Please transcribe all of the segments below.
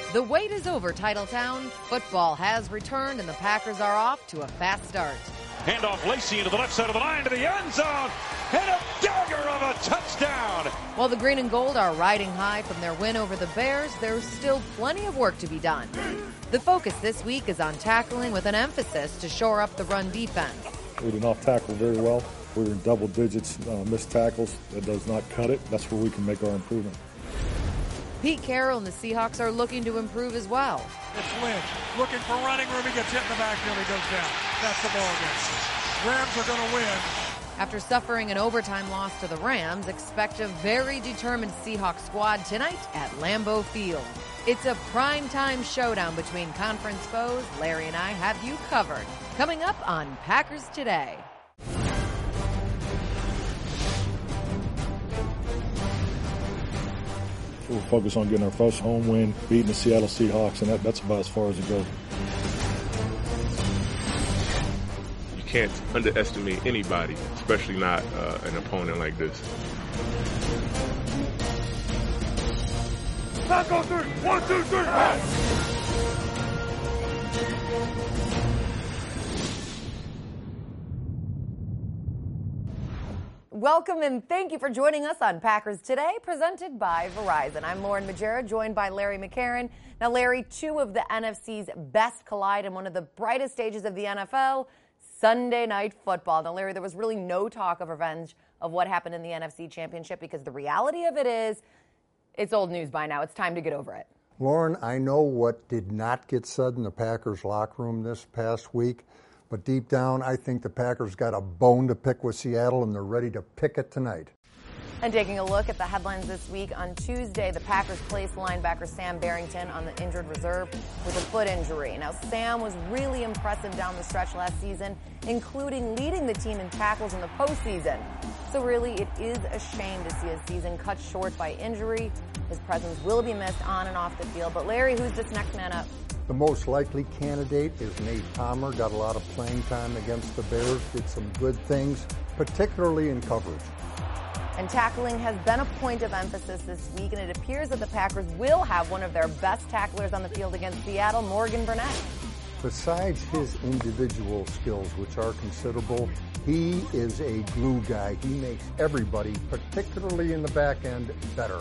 The wait is over, Titletown. Football has returned, and the Packers are off to a fast start. Handoff Lacey into the left side of the line to the end zone, and a dagger of a touchdown. While the green and gold are riding high from their win over the Bears, there's still plenty of work to be done. The focus this week is on tackling with an emphasis to shore up the run defense. We did not tackle very well. We were in double digits, missed tackles. That does not cut it. That's where we can make our improvement. Pete Carroll and the Seahawks are looking to improve as well. It's Lynch looking for running room. He gets hit in the backfield. He goes down. That's the ball game. Rams are going to win. After suffering an overtime loss to the Rams, expect a very determined Seahawks squad tonight at Lambeau Field. It's a primetime showdown between conference foes. Larry and I have you covered. Coming up on Packers Today. We'll focus on getting our first home win, beating the Seattle Seahawks, and that's about as far as it goes. You can't underestimate anybody, especially not an opponent like this. Tackle 3, 1, 2, 3, pass. Welcome and thank you for joining us on Packers Today, presented by Verizon. I'm Lauren Majera, joined by Larry McCarron. Now, Larry, two of the NFC's best collide in one of the brightest stages of the NFL, Sunday Night Football. Now, Larry, there was really no talk of revenge of what happened in the NFC Championship because the reality of it is it's old news by now. It's time to get over it. Lauren, I know what did not get said in the Packers locker room this past week. But deep down, I think the Packers got a bone to pick with Seattle, and they're ready to pick it tonight. And taking a look at the headlines this week, on Tuesday, the Packers placed linebacker Sam Barrington on the injured reserve with a foot injury. Now, Sam was really impressive down the stretch last season, including leading the team in tackles in the postseason. So really, it is a shame to see his season cut short by injury. His presence will be missed on and off the field. But Larry, who's this next man up? The most likely candidate is Nate Palmer. Got a lot of playing time against the Bears, did some good things, particularly in coverage. And tackling has been a point of emphasis this week, and it appears that the Packers will have one of their best tacklers on the field against Seattle, Morgan Burnett. Besides his individual skills, which are considerable, he is a glue guy. He makes everybody, particularly in the back end, better.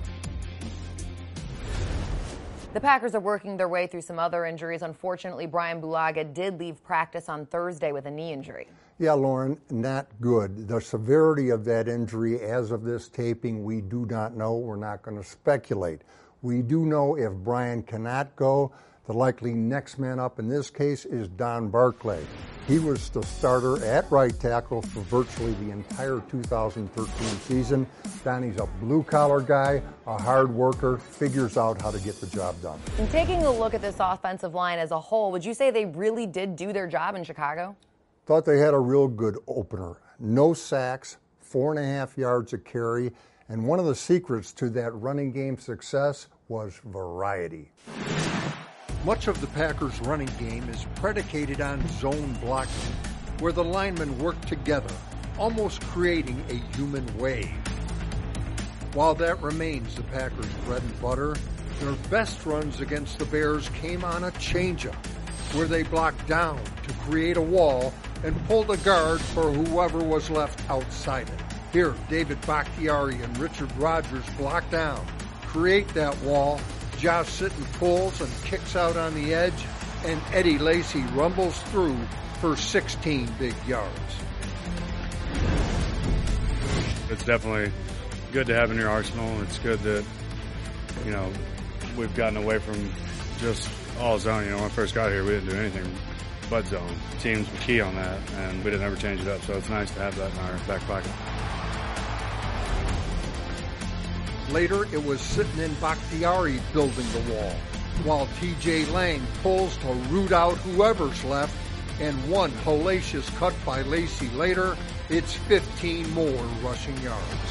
The Packers are working their way through some other injuries. Unfortunately, Brian Bulaga did leave practice on Thursday with a knee injury. Yeah, Lauren, not good. The severity of that injury as of this taping, we do not know. We're not going to speculate. We do know if Brian cannot go, the likely next man up in this case is Don Barclay. He was the starter at right tackle for virtually the entire 2013 season. Donnie's a blue-collar guy, a hard worker, figures out how to get the job done. And taking a look at this offensive line as a whole, would you say they really did do their job in Chicago? Thought they had a real good opener. No sacks, 4.5 yards a carry, and one of the secrets to that running game success was variety. Much of the Packers' running game is predicated on zone blocking, where the linemen work together, almost creating a human wave. While that remains the Packers' bread and butter, their best runs against the Bears came on a changeup, where they blocked down to create a wall and pulled a guard for whoever was left outside it. Here, David Bakhtiari and Richard Rodgers block down, create that wall. Josh Sitton pulls and kicks out on the edge, and Eddie Lacy rumbles through for 16 big yards. It's definitely good to have in your arsenal. It's good that, we've gotten away from just all zone. When I first got here, we didn't do anything but zone. Teams were key on that, and we didn't ever change it up, so it's nice to have that in our back pocket. Later, it was Sitton and Bakhtiari building the wall, while T.J. Lang pulls to root out whoever's left, and one hellacious cut by Lacy later, it's 15 more rushing yards.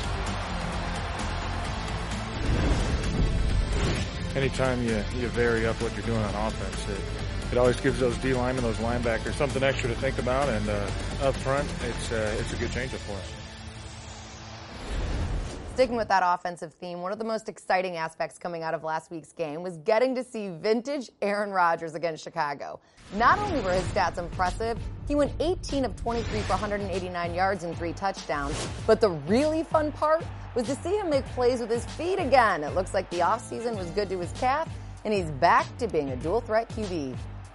Anytime you vary up what you're doing on offense, it always gives those D linemen, those linebackers, something extra to think about, and up front, it's a good changeup for us. Sticking with that offensive theme, one of the most exciting aspects coming out of last week's game was getting to see vintage Aaron Rodgers against Chicago. Not only were his stats impressive, he went 18 of 23 for 189 yards and 3 touchdowns. But the really fun part was to see him make plays with his feet again. It looks like the offseason was good to his calf, and he's back to being a dual-threat QB.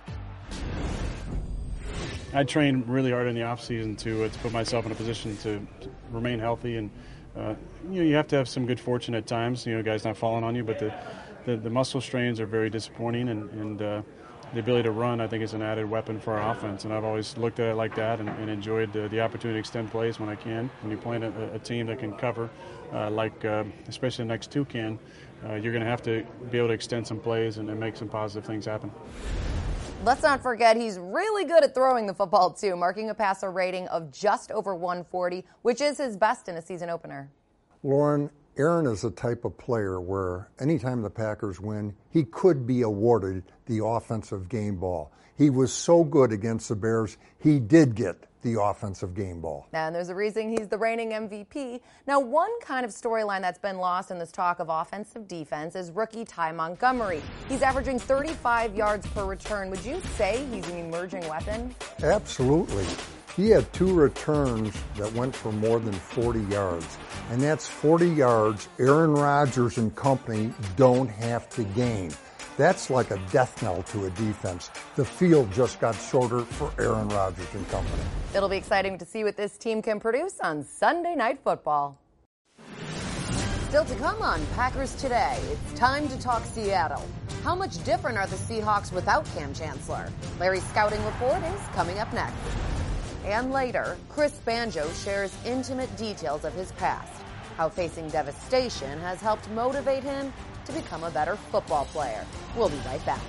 I trained really hard in the offseason to put myself in a position to remain healthy, and you have to have some good fortune at times. Guys not falling on you, but the muscle strains are very disappointing, and the ability to run, I think, is an added weapon for our offense. And I've always looked at it like that and enjoyed the opportunity to extend plays when I can. When you're playing a team that can cover, especially the next two can, you're going to have to be able to extend some plays and make some positive things happen. Let's not forget he's really good at throwing the football, too, marking a passer rating of just over 140, which is his best in a season opener. Lauren, Aaron is the type of player where anytime the Packers win, he could be awarded the offensive game ball. He was so good against the Bears, he did get the offensive game ball. And there's a reason he's the reigning MVP. Now, one kind of storyline that's been lost in this talk of offensive defense is rookie Ty Montgomery. He's averaging 35 yards per return. Would you say he's an emerging weapon? Absolutely. He had 2 returns that went for more than 40 yards. And that's 40 yards Aaron Rodgers and company don't have to gain. That's like a death knell to a defense. The field just got shorter for Aaron Rodgers and company. It'll be exciting to see what this team can produce on Sunday Night Football. Still to come on Packers Today, it's time to talk Seattle. How much different are the Seahawks without Cam Chancellor? Larry's scouting report is coming up next. And later, Chris Banjo shares intimate details of his past, how facing devastation has helped motivate him to become a better football player. We'll be right back.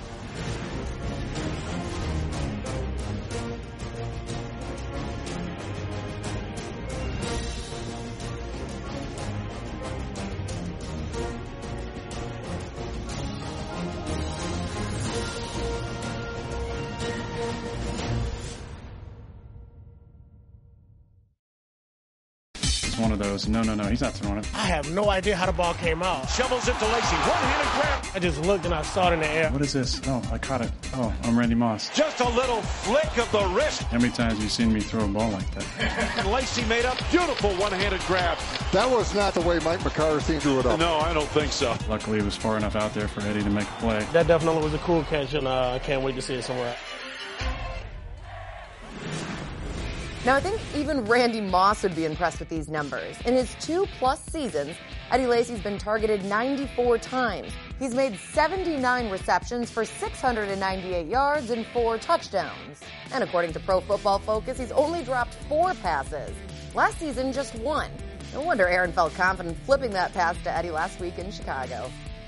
One of those. No, he's not throwing it. I have no idea how the ball came out. Shovels it to Lacy. One-handed grab. I just looked and I saw it in the air. What is this? Oh, I caught it. Oh, I'm Randy Moss. Just a little flick of the wrist. How many times have you seen me throw a ball like that? And Lacy made a beautiful one-handed grab. That was not the way Mike McCarthy drew it up. No, I don't think so. Luckily, it was far enough out there for Eddie to make a play. That definitely was a cool catch, and I can't wait to see it somewhere. Now, I think even Randy Moss would be impressed with these numbers. In his 2+ seasons, Eddie Lacy's been targeted 94 times. He's made 79 receptions for 698 yards and 4 touchdowns. And according to Pro Football Focus, he's only dropped 4 passes. Last season, just 1. No wonder Aaron felt confident flipping that pass to Eddie last week in Chicago.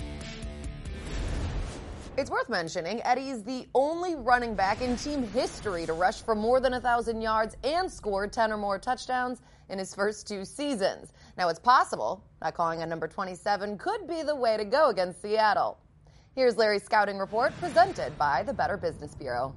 It's worth mentioning Eddie is the only running back in team history to rush for more than 1,000 yards and score 10 or more touchdowns in his first 2 seasons. Now, it's possible that calling a number 27 could be the way to go against Seattle. Here's Larry's scouting report presented by the Better Business Bureau.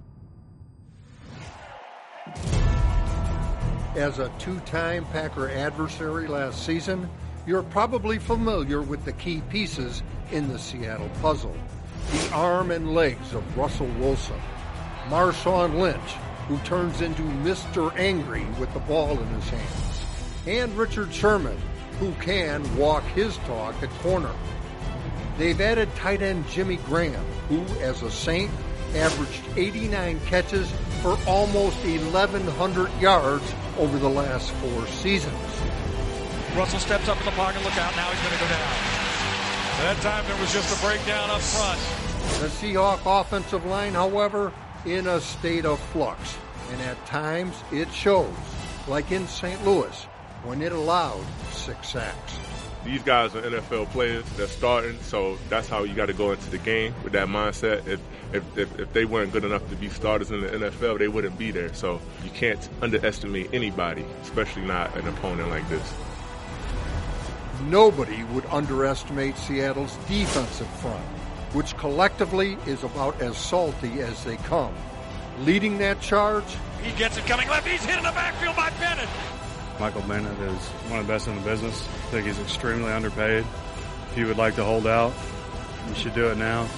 As a 2-time Packer adversary last season, you're probably familiar with the key pieces in the Seattle puzzle. The arm and legs of Russell Wilson, Marshawn Lynch, who turns into Mr. Angry with the ball in his hands, and Richard Sherman, who can walk his talk at corner. They've added tight end Jimmy Graham, who, as a Saint, averaged 89 catches for almost 1,100 yards over the last 4 seasons. Russell steps up in the pocket. Look out. Now he's going to go down. That time there was just a breakdown up front. The Seahawk offensive line, however, in a state of flux. And at times it shows, like in St. Louis, when it allowed 6 sacks. These guys are NFL players. They're starting, so that's how you got to go into the game with that mindset. If they weren't good enough to be starters in the NFL, they wouldn't be there. So you can't underestimate anybody, especially not an opponent like this. Nobody would underestimate Seattle's defensive front, which collectively is about as salty as they come. Leading that charge, he gets it coming left. He's hit in the backfield by Bennett. Michael Bennett is one of the best in the business. I think he's extremely underpaid. If you would like to hold out, you should do it now.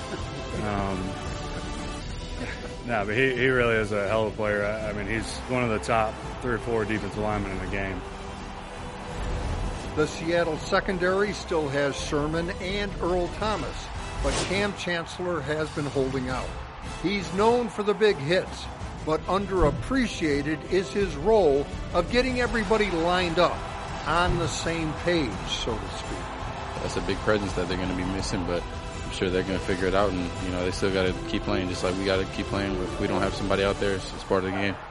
No, but he really is a hell of a player. I mean, he's one of the top 3 or 4 defensive linemen in the game. The Seattle secondary still has Sherman and Earl Thomas, but Cam Chancellor has been holding out. He's known for the big hits, but underappreciated is his role of getting everybody lined up on the same page, so to speak. That's a big presence that they're going to be missing, but I'm sure they're going to figure it out, and they still got to keep playing, just like we got to keep playing. If we don't have somebody out there, it's part of the game.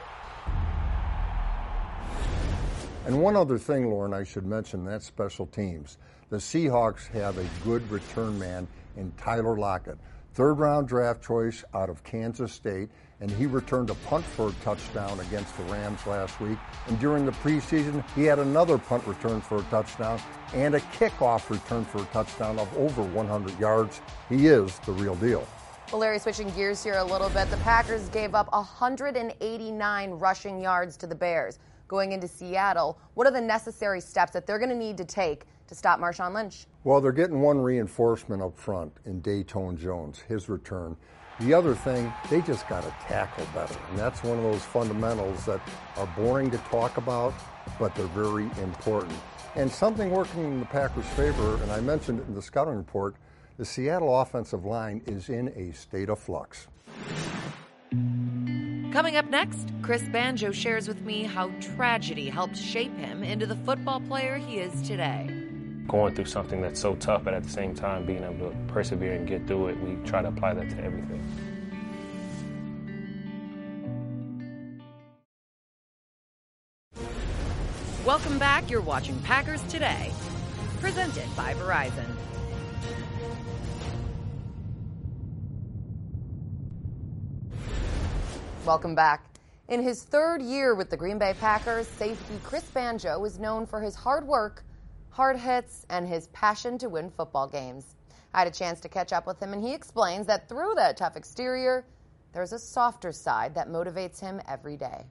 And one other thing, Lauren, I should mention, that's special teams. The Seahawks have a good return man in Tyler Lockett, third-round draft choice out of Kansas State, and he returned a punt for a touchdown against the Rams last week. And during the preseason, he had another punt return for a touchdown and a kickoff return for a touchdown of over 100 yards. He is the real deal. Well, Larry, switching gears here a little bit, the Packers gave up 189 rushing yards to the Bears. Going into Seattle, what are the necessary steps that they're going to need to take to stop Marshawn Lynch? Well, they're getting one reinforcement up front in Dayton Jones, his return. The other thing, they just got to tackle better. And that's one of those fundamentals that are boring to talk about, but they're very important. And something working in the Packers' favor, and I mentioned it in the scouting report, the Seattle offensive line is in a state of flux. Coming up next, Chris Banjo shares with me how tragedy helped shape him into the football player he is today. Going through something that's so tough, but at the same time being able to persevere and get through it, we try to apply that to everything. Welcome back. You're watching Packers Today, presented by Verizon. Welcome back. In his third year with the Green Bay Packers, safety Chris Banjo is known for his hard work, hard hits, and his passion to win football games. I had a chance to catch up with him, and he explains that through that tough exterior, there's a softer side that motivates him every day.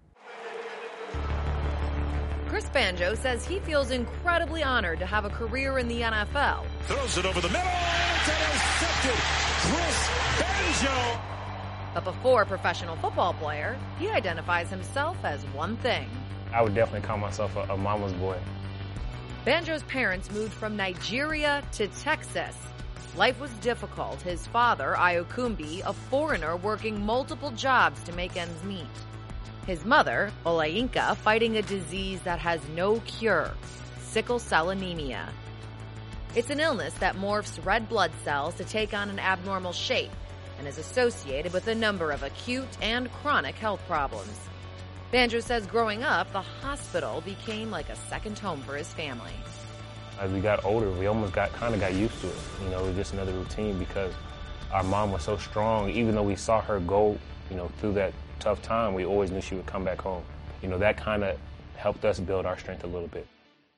Chris Banjo says he feels incredibly honored to have a career in the NFL. Throws it over the middle. It's intercepted. Chris Banjo. But before a professional football player, he identifies himself as one thing. I would definitely call myself a mama's boy. Banjo's parents moved from Nigeria to Texas. Life was difficult. His father, Ayokumbi, a foreigner working multiple jobs to make ends meet. His mother, Olayinka, fighting a disease that has no cure, sickle cell anemia. It's an illness that morphs red blood cells to take on an abnormal shape and is associated with a number of acute and chronic health problems. Banjo says growing up, the hospital became like a second home for his family. As we got older, we almost got used to it. It was just another routine because our mom was so strong. Even though we saw her go, through that tough time, we always knew she would come back home. That kind of helped us build our strength a little bit.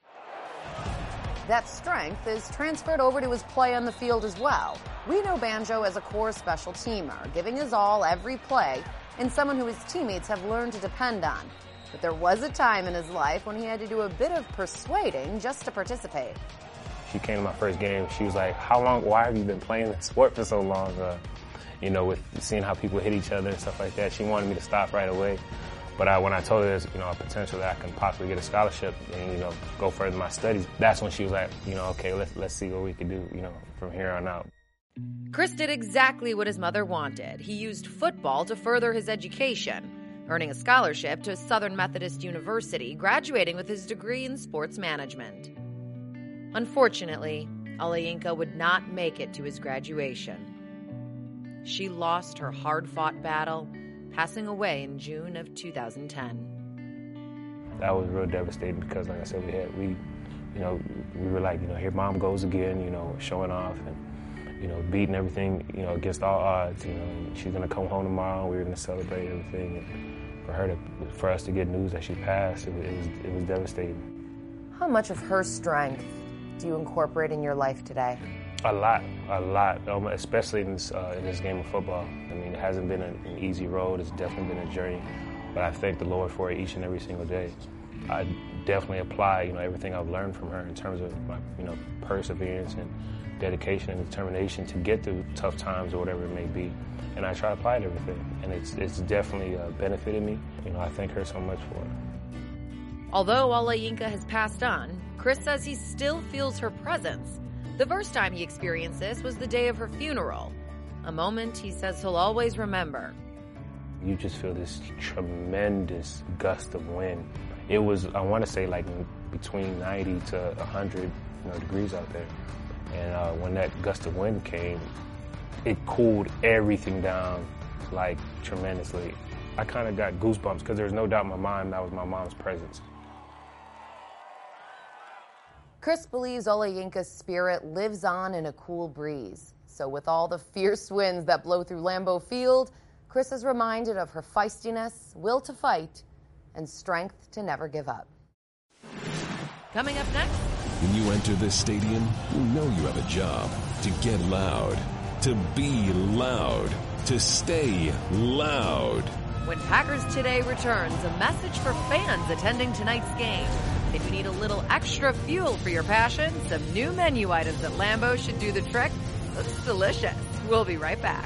That strength is transferred over to his play on the field as well. We know Banjo as a core special teamer, giving his all every play, and someone who his teammates have learned to depend on. But there was a time in his life when he had to do a bit of persuading just to participate. She came to my first game. She was like, why have you been playing this sport for so long? With seeing how people hit each other and stuff like that. She wanted me to stop right away. But when I told her there's, a potential that I can possibly get a scholarship and, go further in my studies, that's when she was like, okay, let's see what we can do, from here on out. Chris did exactly what his mother wanted. He used football to further his education, earning a scholarship to Southern Methodist University, graduating with his degree in sports management. Unfortunately, Olayinka would not make it to his graduation. She lost her hard-fought battle, passing away in June of 2010. That was real devastating because, like I said, we were like, here mom goes again, showing off and, beating everything, against all odds, and she's going to come home tomorrow. We were going to celebrate everything. And for us to get news that she passed, it was devastating. How much of her strength do you incorporate in your life today? A lot, especially in this game of football. I mean, it hasn't been an easy road. It's definitely been a journey, but I thank the Lord for it each and every single day. I definitely apply, everything I've learned from her in terms of my, perseverance and dedication and determination to get through tough times or whatever it may be. And I try to apply it to everything. And it's definitely benefited me. I thank her so much for it. Although Olayinka has passed on, Chris says he still feels her presence. The first time he experienced this was the day of her funeral, a moment he says he'll always remember. You just feel this tremendous gust of wind. It was, I want to say, like between 90 to 100 degrees out there. And when that gust of wind came, it cooled everything down like tremendously. I kind of got goosebumps because there's no doubt in my mind that was my mom's presence. Chris believes Olayinka's spirit lives on in a cool breeze. So with all the fierce winds that blow through Lambeau Field, Chris is reminded of her feistiness, will to fight, and strength to never give up. Coming up next. When you enter this stadium, you know you have a job to get loud, to be loud, to stay loud. When Packers Today returns, a message for fans attending tonight's game. If you need a little extra fuel for your passion, some new menu items at Lambeau should do the trick. Looks delicious. We'll be right back.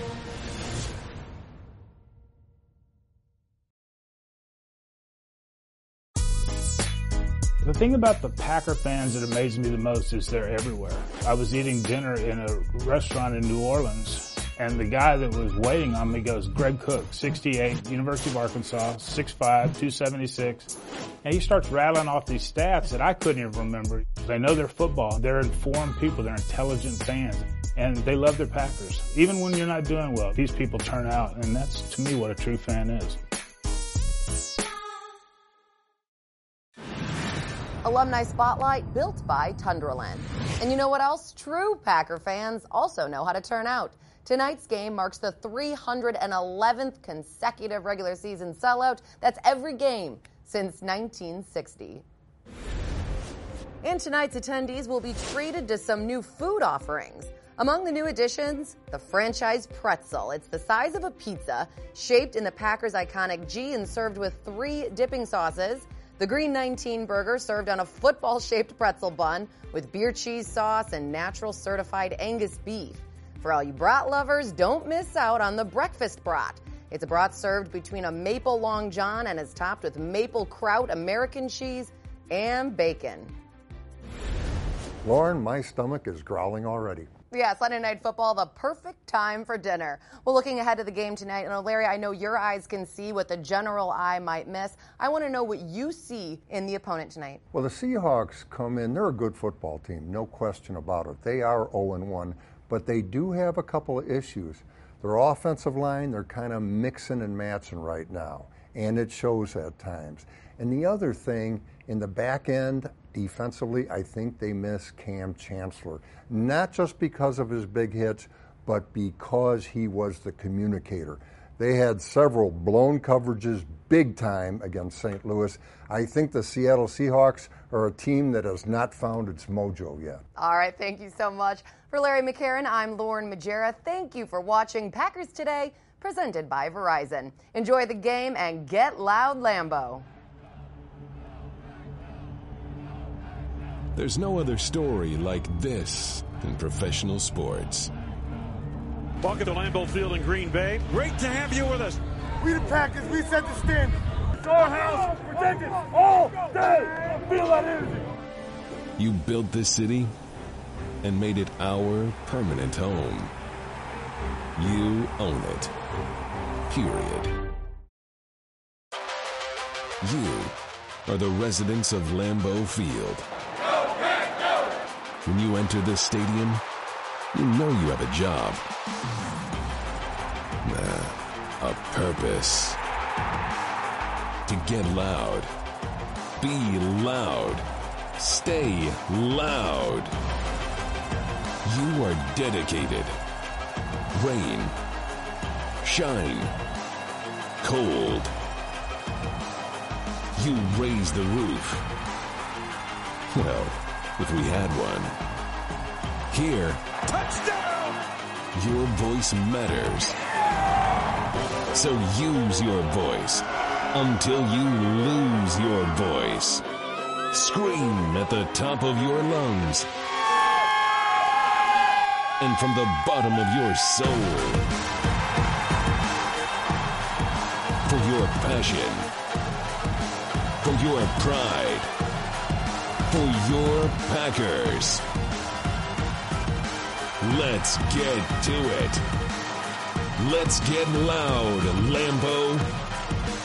The thing about the Packer fans that amazes me the most is they're everywhere. I was eating dinner in a restaurant in New Orleans, and the guy that was waiting on me goes, Greg Cook, 68, University of Arkansas, 6'5", 276. And he starts rattling off these stats that I couldn't even remember. They know their football. They're informed people. They're intelligent fans. And they love their Packers. Even when you're not doing well, these people turn out, and that's, to me, what a true fan is. Alumni Spotlight built by Tundraland. And you know what else? True Packer fans also know how to turn out. Tonight's game marks the 311th consecutive regular season sellout. That's every game since 1960. And tonight's attendees will be treated to some new food offerings. Among the new additions, the franchise pretzel. It's the size of a pizza, shaped in the Packers' iconic G and served with 3 dipping sauces. The Green 19 burger served on a football-shaped pretzel bun with beer cheese sauce and natural certified Angus beef. For all you brat lovers, don't miss out on the breakfast brat. It's a brat served between a maple long john and is topped with maple kraut, American cheese, and bacon. Lauren, my stomach is growling already. Yeah, Sunday Night Football, the perfect time for dinner. Well, looking ahead to the game tonight, and Larry, I know your eyes can see what the general eye might miss. I want to know what you see in the opponent tonight. Well, the Seahawks come in, they're a good football team, no question about it. They are 0-1, but they do have a couple of issues. Their offensive line, they're kind of mixing and matching right now, and it shows at times. And the other thing, in the back end, defensively, I think they miss Cam Chancellor. Not just because of his big hits, but because he was the communicator. They had several blown coverages big time against St. Louis. I think the Seattle Seahawks are a team that has not found its mojo yet. All right, thank you so much. For Larry McCarron, I'm Lauren Majera. Thank you for watching Packers Today, presented by Verizon. Enjoy the game and get loud, Lambeau. There's no other story like this in professional sports. Welcome to Lambeau Field in Green Bay. Great to have you with us. We the Packers, we set the standard. It's our house, protect it all day. Feel that energy. You built this city and made it our permanent home. You own it. Period. You are the residents of Lambeau Field. When you enter this stadium, you know you have a job. A purpose. To get loud. Be loud. Stay loud. You are dedicated. Rain. Shine. Cold. You raise the roof. Well, if we had one. Here, touchdown! Your voice matters. So use your voice until you lose your voice. Scream at the top of your lungs and from the bottom of your soul. For your passion, for your pride, for your Packers. Let's get to it. Let's get loud, Lambeau.